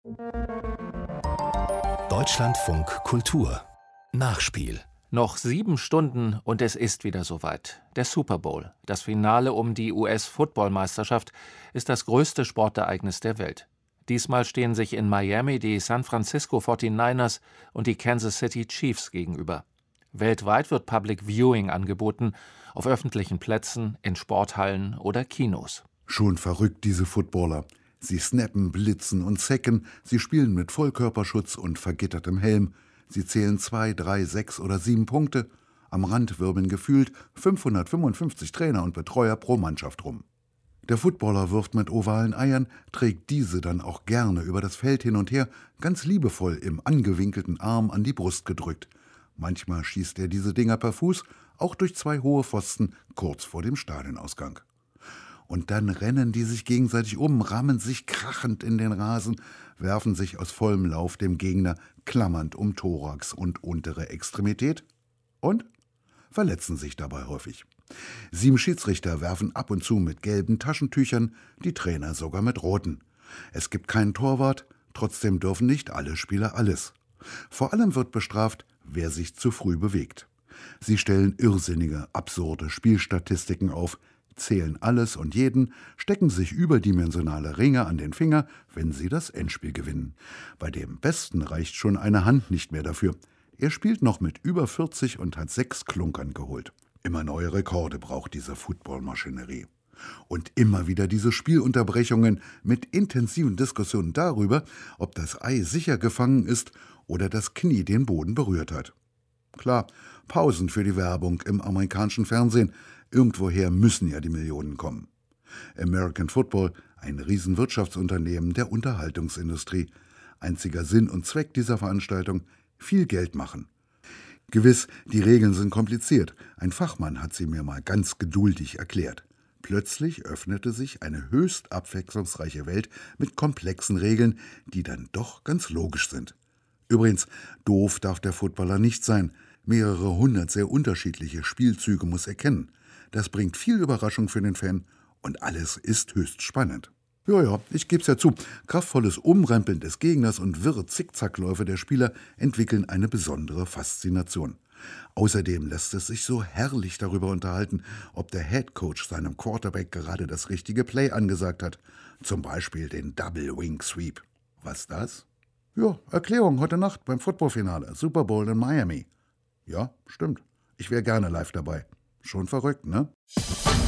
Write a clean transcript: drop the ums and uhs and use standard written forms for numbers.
Deutschlandfunk Kultur Nachspiel. Noch 7 Stunden und es ist wieder soweit. Der Super Bowl, das Finale um die US-Football-Meisterschaft, ist das größte Sportereignis der Welt. Diesmal stehen sich in Miami die San Francisco 49ers und die Kansas City Chiefs gegenüber. Weltweit wird Public Viewing angeboten, auf öffentlichen Plätzen, in Sporthallen oder Kinos. Schon verrückt, diese Footballer. Sie snappen, blitzen und sacken, sie spielen mit Vollkörperschutz und vergittertem Helm. Sie zählen 2, 3, 6 oder 7 Punkte. Am Rand wirbeln gefühlt 555 Trainer und Betreuer pro Mannschaft rum. Der Footballer wirft mit ovalen Eiern, trägt diese dann auch gerne über das Feld hin und her, ganz liebevoll im angewinkelten Arm an die Brust gedrückt. Manchmal schießt er diese Dinger per Fuß, auch durch 2 hohe Pfosten kurz vor dem Stadionausgang. Und dann rennen die sich gegenseitig um, rammen sich krachend in den Rasen, werfen sich aus vollem Lauf dem Gegner klammernd um Thorax und untere Extremität und verletzen sich dabei häufig. 7 Schiedsrichter werfen ab und zu mit gelben Taschentüchern, die Trainer sogar mit roten. Es gibt keinen Torwart, trotzdem dürfen nicht alle Spieler alles. Vor allem wird bestraft, wer sich zu früh bewegt. Sie stellen irrsinnige, absurde Spielstatistiken auf, zählen alles und jeden, stecken sich überdimensionale Ringe an den Finger, wenn sie das Endspiel gewinnen. Bei dem Besten reicht schon eine Hand nicht mehr dafür. Er spielt noch mit über 40 und hat 6 Klunkern geholt. Immer neue Rekorde braucht diese Footballmaschinerie. Und immer wieder diese Spielunterbrechungen mit intensiven Diskussionen darüber, ob das Ei sicher gefangen ist oder das Knie den Boden berührt hat. Klar, Pausen für die Werbung im amerikanischen Fernsehen. Irgendwoher müssen ja die Millionen kommen. American Football, ein Riesenwirtschaftsunternehmen der Unterhaltungsindustrie. Einziger Sinn und Zweck dieser Veranstaltung: viel Geld machen. Gewiss, die Regeln sind kompliziert. Ein Fachmann hat sie mir mal ganz geduldig erklärt. Plötzlich öffnete sich eine höchst abwechslungsreiche Welt mit komplexen Regeln, die dann doch ganz logisch sind. Übrigens, doof darf der Footballer nicht sein. Mehrere 100 sehr unterschiedliche Spielzüge muss er kennen. Das bringt viel Überraschung für den Fan und alles ist höchst spannend. Ja, ich geb's ja zu. Kraftvolles Umrempeln des Gegners und wirre Zickzackläufe der Spieler entwickeln eine besondere Faszination. Außerdem lässt es sich so herrlich darüber unterhalten, ob der Headcoach seinem Quarterback gerade das richtige Play angesagt hat. Zum Beispiel den Double Wing Sweep. Was das? Ja, Erklärung heute Nacht beim Footballfinale, Super Bowl in Miami. Ja, stimmt. Ich wäre gerne live dabei. Schon verrückt, ne?